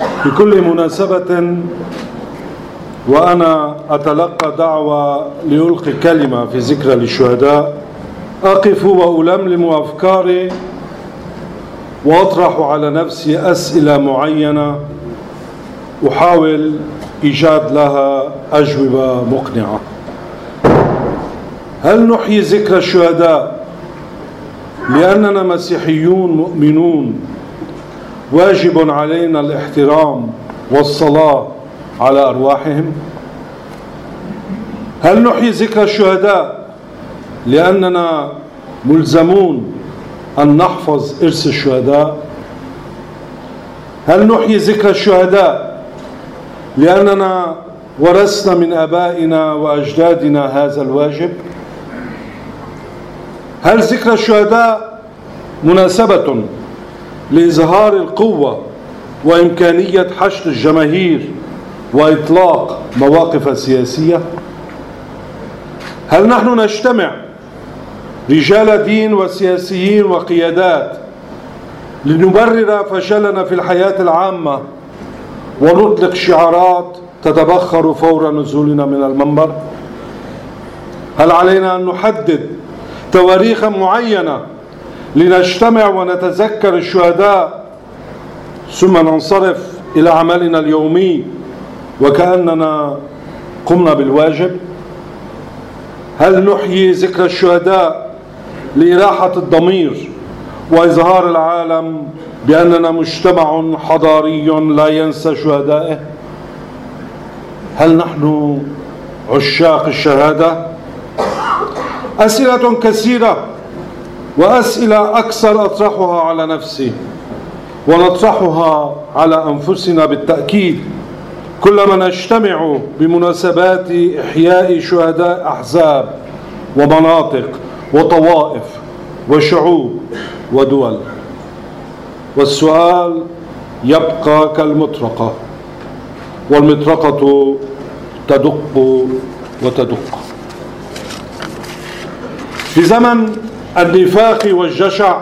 بكل مناسبة وأنا أتلقى دعوة لألقي كلمة في ذكرى للشهداء أقف وألملم أفكاري وأطرح على نفسي أسئلة معينة أحاول إيجاد لها أجوبة مقنعة. هل نحيي ذكرى الشهداء لأننا مسيحيون مؤمنون واجب علينا الاحترام والصلاة على أرواحهم؟ هل نحيي ذكرى الشهداء لأننا ملزمون أن نحفظ إرث الشهداء؟ هل نحيي ذكرى الشهداء لأننا ورثنا من آبائنا وأجدادنا هذا الواجب؟ هل ذكرى الشهداء مناسبة لإظهار القوة وإمكانية حشد الجماهير وإطلاق مواقف سياسية؟ هل نحن نجتمع رجال دين وسياسيين وقيادات لنبرر فشلنا في الحياة العامة ونطلق شعارات تتبخر فور نزولنا من المنبر؟ هل علينا أن نحدد تواريخا معينة لنجتمع ونتذكر الشهداء ثم ننصرف إلى عملنا اليومي وكأننا قمنا بالواجب؟ هل نحيي ذكرى الشهداء لإراحة الضمير وإظهار العالم بأننا مجتمع حضاري لا ينسى شهدائه؟ هل نحن عشاق الشهادة؟ أسئلة كثيرة وأسئلة أكثر أطرحها على نفسي ونطرحها على أنفسنا بالتأكيد كلما نجتمع بمناسبات إحياء شهداء أحزاب ومناطق وطوائف وشعوب ودول. والسؤال يبقى كالمطرقة، والمطرقة تدق وتدق. في زمن النفاق والجشع،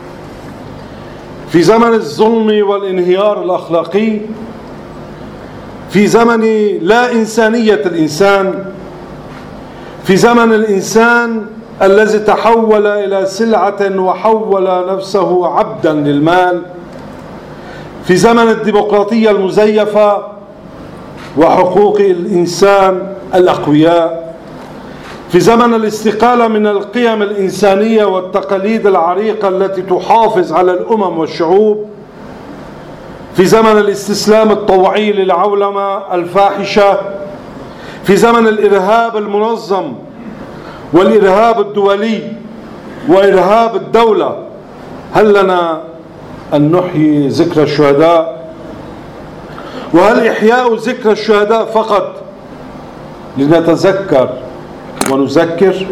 في زمن الظلم والانهيار الأخلاقي، في زمن لا إنسانية الإنسان، في زمن الإنسان الذي تحول إلى سلعة وحول نفسه عبدا للمال، في زمن الديمقراطية المزيفة وحقوق الإنسان الأقوياء، في زمن الاستقالة من القيم الإنسانية والتقاليد العريقة التي تحافظ على الأمم والشعوب، في زمن الاستسلام الطوعي للعولمة الفاحشة، في زمن الإرهاب المنظم والإرهاب الدولي وإرهاب الدولة، هل لنا أن نحيي ذكرى الشهداء؟ وهل إحياء ذكرى الشهداء فقط لنتذكر ونذكر؟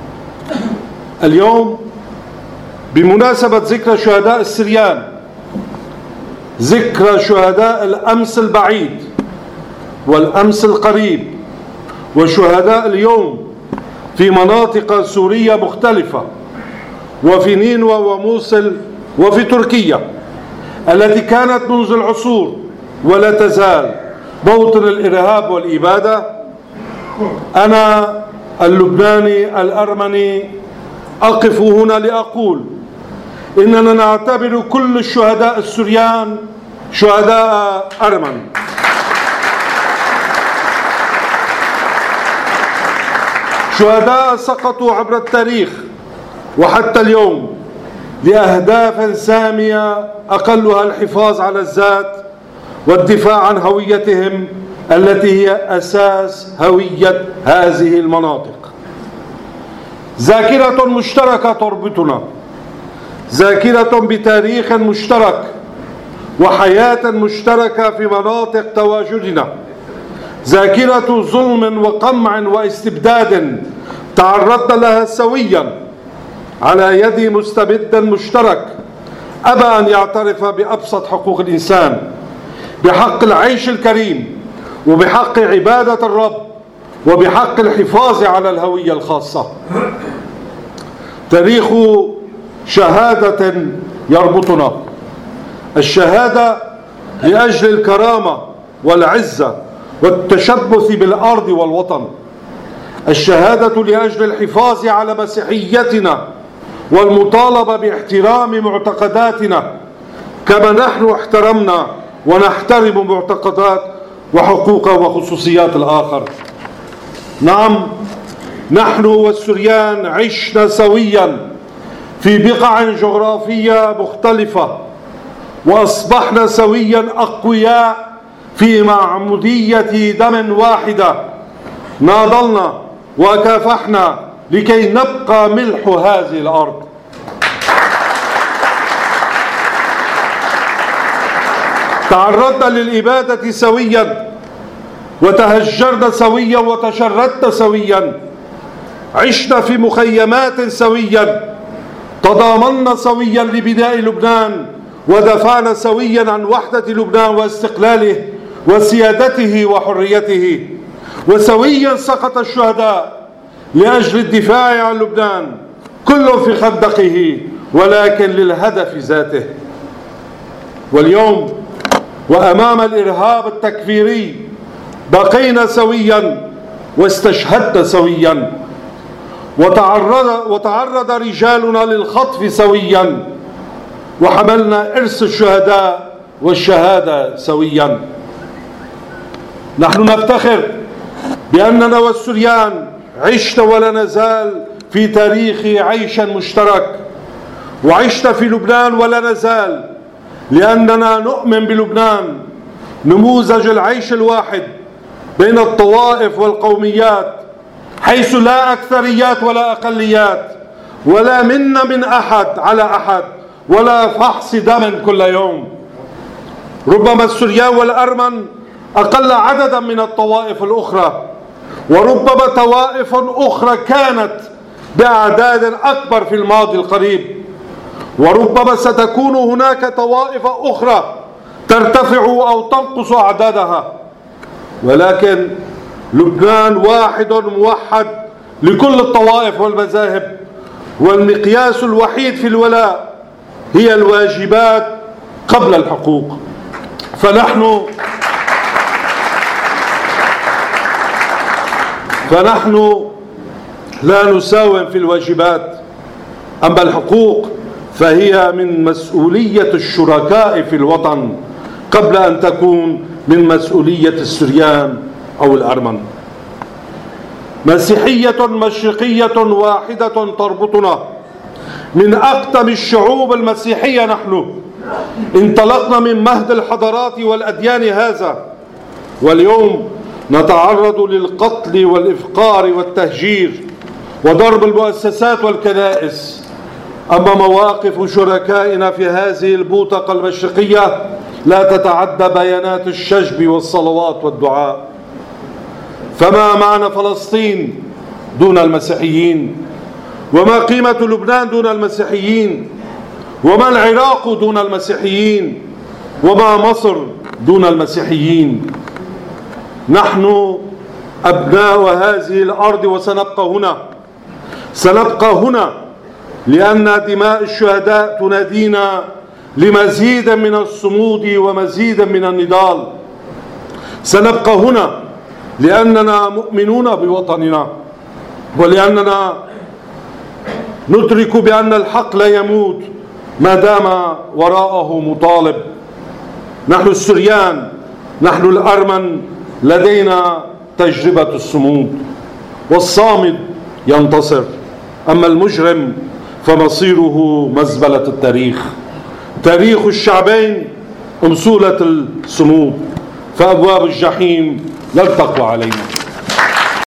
اليوم بمناسبة ذكرى شهداء السريان، ذكرى شهداء الأمس البعيد والأمس القريب وشهداء اليوم في مناطق سورية مختلفة وفي نينوى وموصل وفي تركيا التي كانت منذ العصور ولا تزال موطن الإرهاب والإبادة، أنا اللبناني الأرمني أقف هنا لأقول إننا نعتبر كل الشهداء السوريان شهداء أرمن. شهداء سقطوا عبر التاريخ وحتى اليوم لأهداف سامية أقلها الحفاظ على الذات والدفاع عن هويتهم التي هي أساس هوية هذه المناطق. ذاكرة مشتركة تربطنا، ذاكرة بتاريخ مشترك وحياة مشتركة في مناطق تواجدنا، ذاكرة ظلم وقمع واستبداد تعرضنا لها سويا على يد مستبد مشترك أبى أن يعترف بأبسط حقوق الإنسان، بحق العيش الكريم وبحق عبادة الرب وبحق الحفاظ على الهوية الخاصة. تاريخ شهادة يربطنا. الشهادة لأجل الكرامة والعزة والتشبث بالأرض والوطن، الشهادة لأجل الحفاظ على مسيحيتنا والمطالبة باحترام معتقداتنا كما نحن احترمنا ونحترم معتقدات وحقوق وخصوصيات الآخر. نعم، نحن والسوريان عشنا سويا في بقع جغرافية مختلفة، وأصبحنا سويا أقوياء في معمودية دم واحدة، ناضلنا وكافحنا لكي نبقى ملح هذه الأرض. تعرضنا للإبادة سويا، وتهجرنا سويا، وتشردنا سويا، عشنا في مخيمات سويا، تضامنا سويا لبناء لبنان، ودافعنا سويا عن وحدة لبنان واستقلاله وسيادته وحريته، وسويا سقط الشهداء لأجل الدفاع عن لبنان، كل في خندقه ولكن للهدف ذاته. واليوم وأمام الإرهاب التكفيري بقينا سويا واستشهدنا سويا، وتعرض رجالنا للخطف سويا، وحملنا إرث الشهداء والشهادة سويا. نحن نفتخر بأننا والسوريان عشنا ولا نزال في تاريخ عيشا مشترك، وعشنا في لبنان ولا نزال، لأننا نؤمن بلبنان نموذج العيش الواحد بين الطوائف والقوميات، حيث لا أكثريات ولا أقليات، ولا منا من أحد على أحد، ولا فحص دم كل يوم. ربما السوريان والأرمن أقل عددا من الطوائف الأخرى، وربما طوائف أخرى كانت بأعداد أكبر في الماضي القريب، وربما ستكون هناك طوائف أخرى ترتفع أو تنقص أعدادها، ولكن لبنان واحد موحد لكل الطوائف والمذاهب، والمقياس الوحيد في الولاء هي الواجبات قبل الحقوق. فنحن لا نساوم في الواجبات، أما الحقوق فهي من مسؤولية الشركاء في الوطن قبل أن تكون من مسؤولية السوريان أو الأرمن. مسيحية مشرقية واحدة تربطنا، من أقدم الشعوب المسيحية نحن، انطلقنا من مهد الحضارات والأديان هذا، واليوم نتعرض للقتل والإفقار والتهجير وضرب المؤسسات والكنائس. أما مواقف شركائنا في هذه البوتقة المشرقية لا تتعدى بيانات الشجب والصلوات والدعاء. فما معنى فلسطين دون المسيحيين؟ وما قيمة لبنان دون المسيحيين؟ وما العراق دون المسيحيين؟ وما مصر دون المسيحيين؟ نحن أبناء هذه الأرض سنبقى هنا لأن دماء الشهداء تنادينا لمزيد من الصمود ومزيد من النضال. سنبقى هنا لأننا مؤمنون بوطننا، ولأننا ندرك بأن الحق لا يموت ما دام وراءه مطالب. نحن السوريان، نحن الأرمن، لدينا تجربة الصمود، والصامد ينتصر، أما المجرم فمصيره مزبلة التاريخ. تاريخ الشعبين أمثولة الصمود، فأبواب الجحيم لن تقوى علينا.